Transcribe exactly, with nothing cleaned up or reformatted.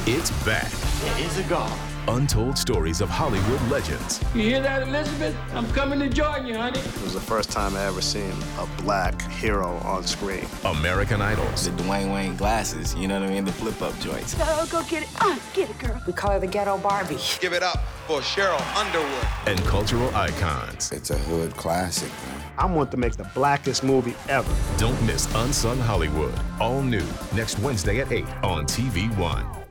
It's back. There is a God. Untold stories of Hollywood legends. You hear that, Elizabeth? I'm coming to join you, honey. It was the first time I ever seen a black hero on screen. American Idols. The Dwayne Wayne glasses, you know what I mean? The flip-up joints. Oh, go get it. Uh, get it, girl. We call her the ghetto Barbie. Give it up for Cheryl Underwood. And cultural icons. It's a hood classic, man. I want to make the blackest movie ever. Don't miss Unsung Hollywood. All new next Wednesday at eight on T V One.